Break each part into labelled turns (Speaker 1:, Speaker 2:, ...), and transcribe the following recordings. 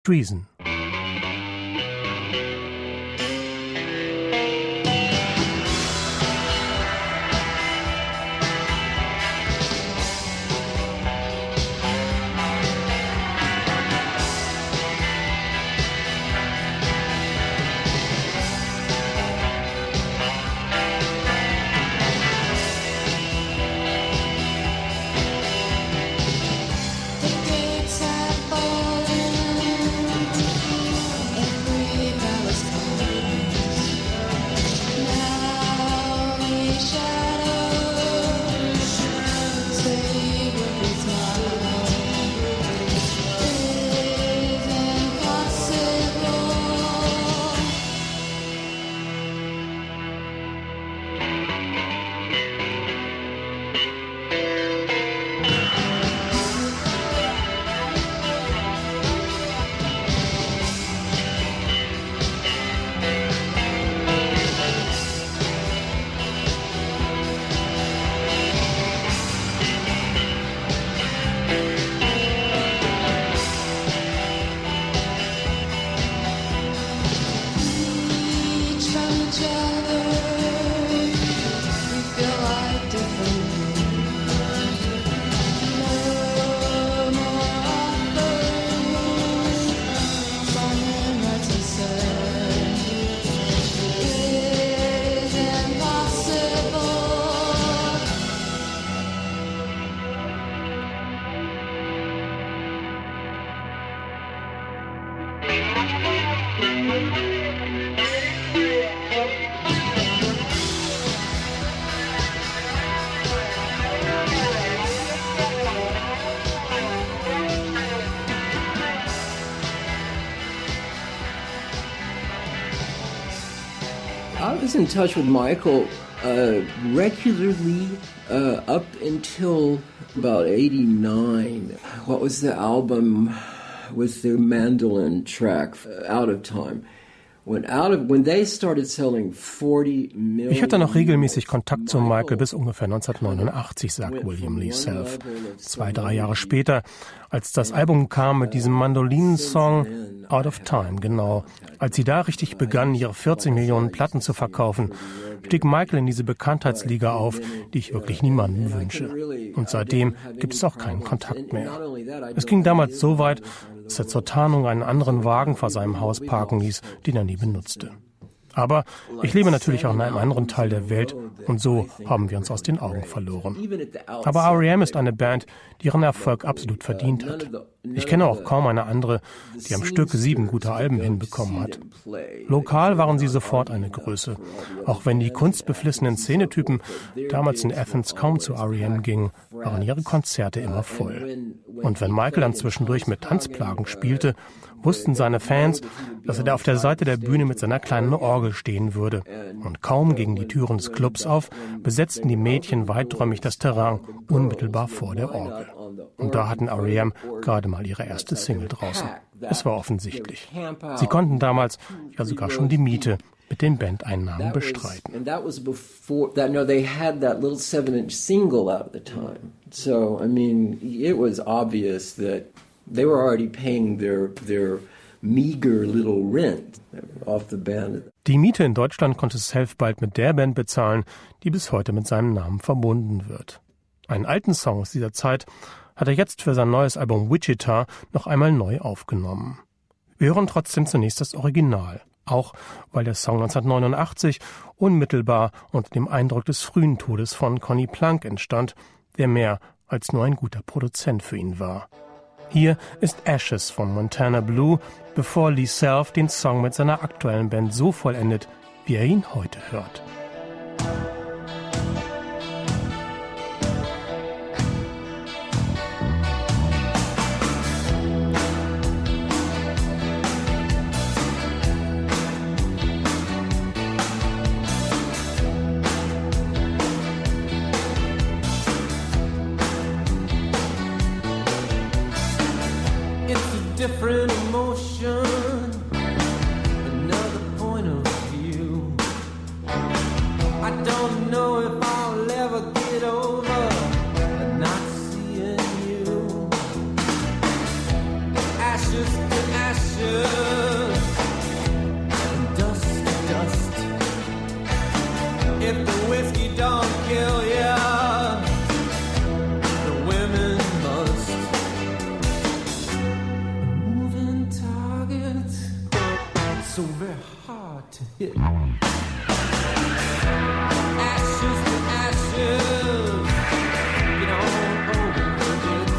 Speaker 1: Treason.
Speaker 2: I was in touch with Michael regularly up until about 89. What was the album with the mandolin track, Out of Time? When they started selling 40 million.
Speaker 1: Ich hatte noch regelmäßig Kontakt zu Michael bis ungefähr 1989, sagt William Lee Self. 2-3 Jahre später, als das Album kam mit diesem Mandolinen-Song Out of Time, genau. Als sie da richtig begannen, ihre 40 Millionen Platten zu verkaufen, stieg Michael in diese Bekanntheitsliga auf, die ich wirklich niemandem wünsche. Und seitdem gibt es auch keinen Kontakt mehr. Es ging damals so weit, dass er zur Tarnung einen anderen Wagen vor seinem Haus parken ließ, den er nie benutzte. Aber ich lebe natürlich auch in einem anderen Teil der Welt und so haben wir uns aus den Augen verloren. Aber R.E.M. ist eine Band, die ihren Erfolg absolut verdient hat. Ich kenne auch kaum eine andere, die am Stück 7 gute Alben hinbekommen hat. Lokal waren sie sofort eine Größe, auch wenn die kunstbeflissenen Szenetypen damals in Athens kaum zu R.E.M. gingen, waren ihre Konzerte immer voll. Und wenn Michael dann zwischendurch mit Tanzplagen spielte, wussten seine Fans, dass er da auf der Seite der Bühne mit seiner kleinen Orgel stehen würde. Und kaum gingen die Türen des Clubs auf, besetzten die Mädchen weiträumig das Terrain unmittelbar vor der Orgel. Und da hatten R.E.M. gerade mal ihre erste Single draußen. Es war offensichtlich. Sie konnten damals ja sogar schon die Miete mit den Bandeinnahmen bestreiten.
Speaker 2: And that was before that. No, they had that little 7-inch single out at the time. So I mean, it was obvious that they were already paying their meager little rent off the band.
Speaker 1: Die Miete in Deutschland konnte Self bald mit der Band bezahlen, die bis heute mit seinem Namen verbunden wird. Einen alten Song aus dieser Zeit hat er jetzt für sein neues Album Wichita noch einmal neu aufgenommen. Wir hören trotzdem zunächst das Original, auch weil der Song 1989 unmittelbar unter dem Eindruck des frühen Todes von Conny Plank entstand, der mehr als nur ein guter Produzent für ihn war. Hier ist Ashes von Montana Blue, bevor Lee Self den Song mit seiner aktuellen Band so vollendet, wie er ihn heute hört.
Speaker 3: Different emotion, another point of view. I don't know if I'll ever get over not seeing you. Ashes to ashes. to hit. Ashes to ashes, get on over it.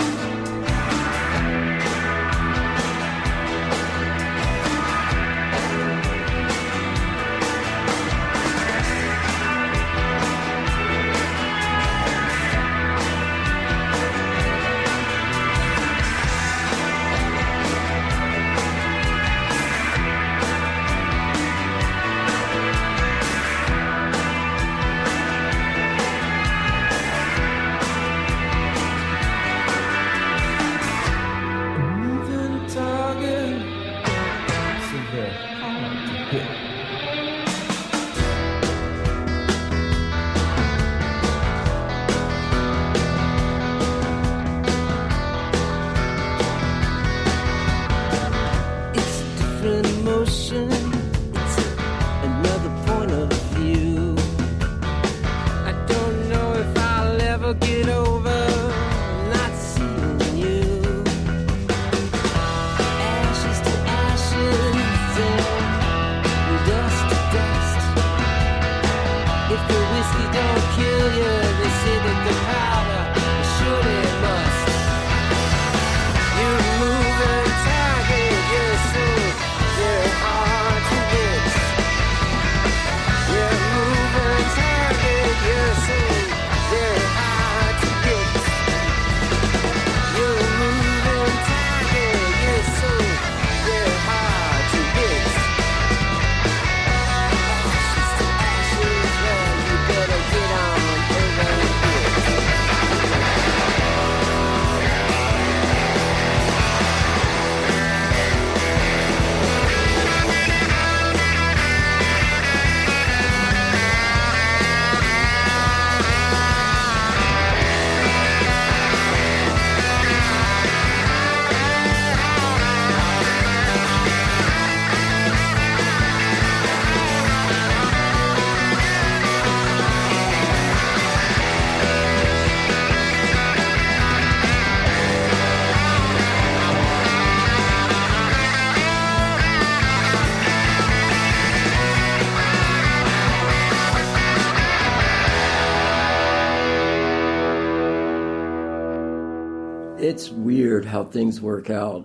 Speaker 2: It's weird how things work out.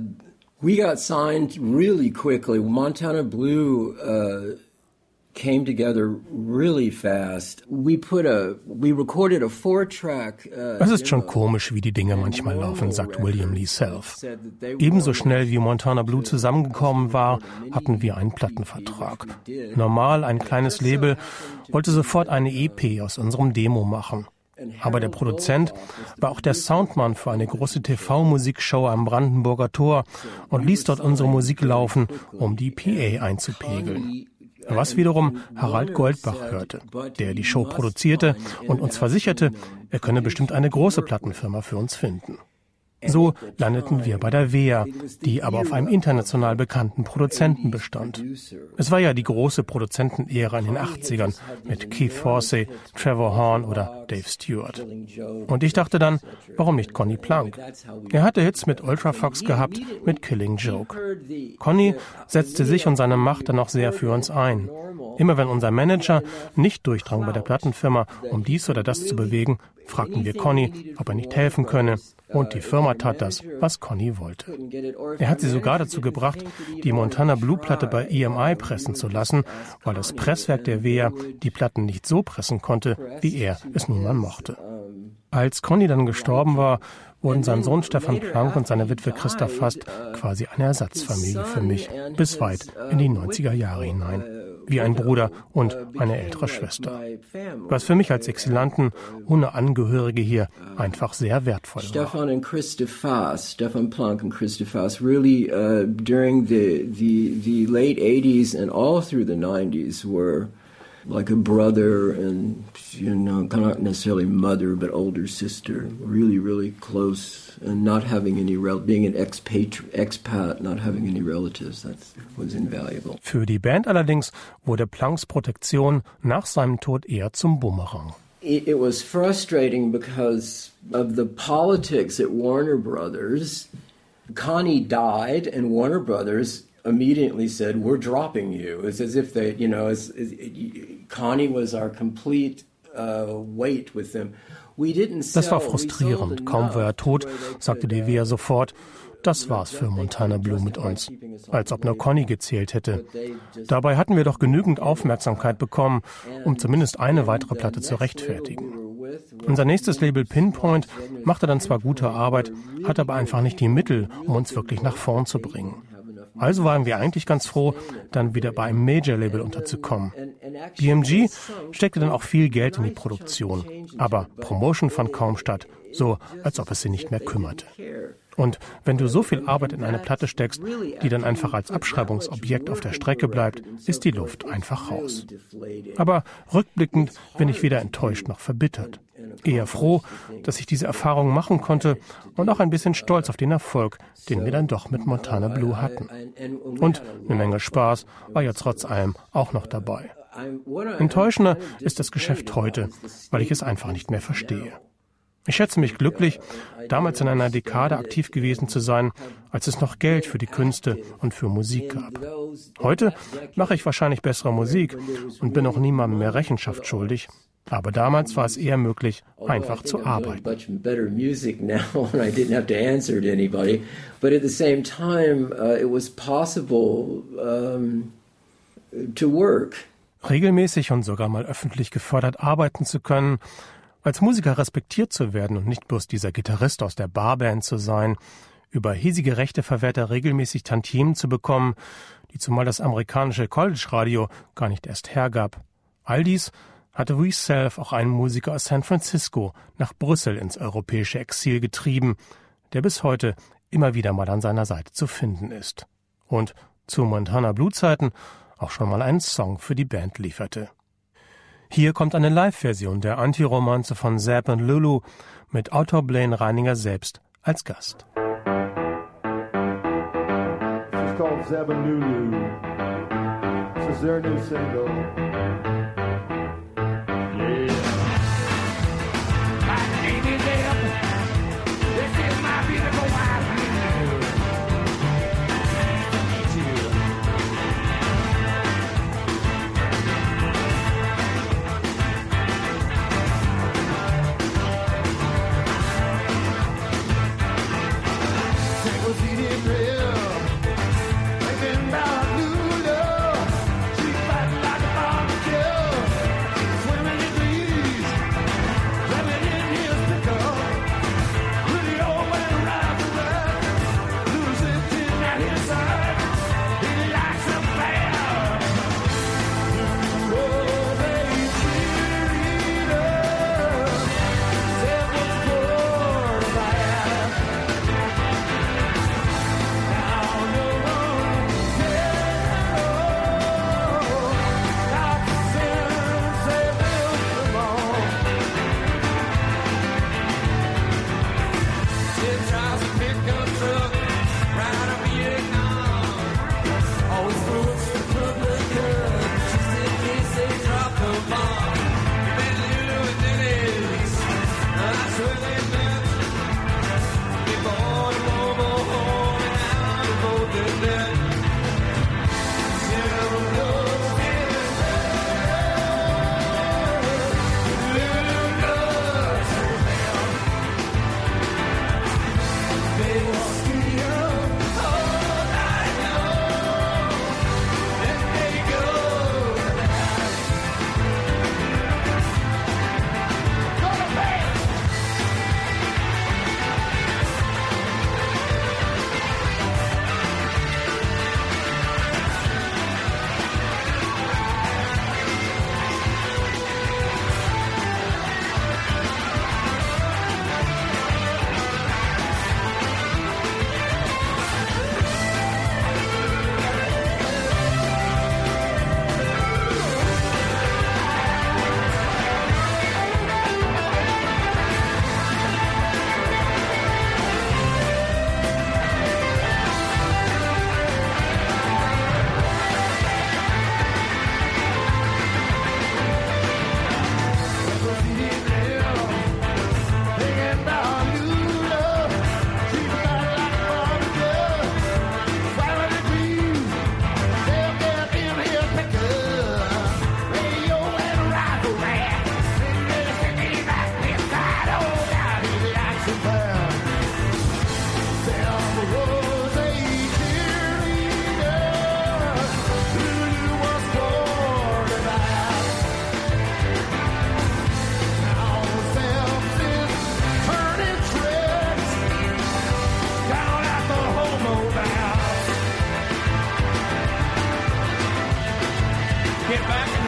Speaker 2: We got signed really quickly. Montana Blue came together really fast. We recorded a 4-track.
Speaker 1: Es ist schon komisch, wie die Dinge manchmal laufen, sagt William Lee Self. Ebenso schnell wie Montana Blue zusammengekommen war, hatten wir einen Plattenvertrag. Normal, ein kleines Label wollte sofort eine EP aus unserem Demo machen. Aber der Produzent war auch der Soundmann für eine große TV-Musikshow am Brandenburger Tor und ließ dort unsere Musik laufen, um die PA einzupegeln. Was wiederum Harald Goldbach hörte, der die Show produzierte und uns versicherte, er könne bestimmt eine große Plattenfirma für uns finden. So landeten wir bei der WEA, die aber auf einem international bekannten Produzenten bestand. Es war ja die große Produzentenära in den 80ern mit Keith Forsey, Trevor Horn oder Dave Stewart. Und ich dachte dann, warum nicht Conny Plank? Er hatte Hits mit Ultrafox gehabt, mit Killing Joke. Conny setzte sich und seine Macht dann auch sehr für uns ein. Immer wenn unser Manager nicht durchdrang bei der Plattenfirma, um dies oder das zu bewegen, fragten wir Conny, ob er nicht helfen könne. Und die Firma tat das, was Conny wollte. Er hat sie sogar dazu gebracht, die Montana Blue Platte bei EMI pressen zu lassen, weil das Presswerk der WEA die Platten nicht so pressen konnte, wie er es nun mal mochte. Als Conny dann gestorben war, wurden sein Sohn Stefan Plank und seine Witwe Christa Fast quasi eine Ersatzfamilie für mich, bis weit in die 90er Jahre hinein. Wie ein Bruder und eine ältere Schwester. Was für mich als Exilanten ohne Angehörige hier einfach sehr wertvoll war.
Speaker 2: Stefan Plank and Christa Fast really during the late 80s and all through the 90s were like a brother and, you know, not necessarily mother, but older sister, really, really close, and not having any, being an expat, not having any relatives, that was invaluable.
Speaker 1: Für die Band allerdings wurde Planks Protektion nach seinem Tod eher zum Bumerang.
Speaker 2: It was frustrating because of the politics at Warner Brothers. Connie died and Warner Brothers immediately said, "We're dropping you." It's as if they, Connie was our complete weight with them. We didn't sell.
Speaker 1: Das war frustrierend. Kaum war er tot, sagte Devere sofort, das war's für Montana Blue mit uns. Als ob nur Connie gezählt hätte. Dabei hatten wir doch genügend Aufmerksamkeit bekommen, um zumindest eine weitere Platte zu rechtfertigen. Unser nächstes Label Pinpoint machte dann zwar gute Arbeit, hat aber einfach nicht die Mittel, um uns wirklich nach vorn zu bringen. Also waren wir eigentlich ganz froh, dann wieder bei einem Major-Label unterzukommen. BMG steckte dann auch viel Geld in die Produktion, aber Promotion fand kaum statt, so als ob es sie nicht mehr kümmerte. Und wenn du so viel Arbeit in eine Platte steckst, die dann einfach als Abschreibungsobjekt auf der Strecke bleibt, ist die Luft einfach raus. Aber rückblickend bin ich weder enttäuscht noch verbittert. Eher froh, dass ich diese Erfahrung machen konnte und auch ein bisschen stolz auf den Erfolg, den wir dann doch mit Montana Blue hatten. Und eine Menge Spaß war ja trotz allem auch noch dabei. Enttäuschender ist das Geschäft heute, weil ich es einfach nicht mehr verstehe. Ich schätze mich glücklich, damals in einer Dekade aktiv gewesen zu sein, als es noch Geld für die Künste und für Musik gab. Heute mache ich wahrscheinlich bessere Musik und bin auch niemandem mehr Rechenschaft schuldig. Aber damals war es eher möglich, einfach zu arbeiten. Regelmäßig und sogar mal öffentlich gefördert arbeiten zu können, als Musiker respektiert zu werden und nicht bloß dieser Gitarrist aus der Barband zu sein, über hiesige Rechteverwerter regelmäßig Tantiemen zu bekommen, die zumal das amerikanische College-Radio gar nicht erst hergab. All dies hatte We Self auch einen Musiker aus San Francisco nach Brüssel ins europäische Exil getrieben, der bis heute immer wieder mal an seiner Seite zu finden ist. Und zu Montana Blue Zeiten auch schon mal einen Song für die Band lieferte. Hier kommt eine Live-Version der Anti-Romanze von Zeb und Lulu mit Autor Blaine Reininger selbst als Gast.
Speaker 4: This is called Zeb and Lulu. This is their new single.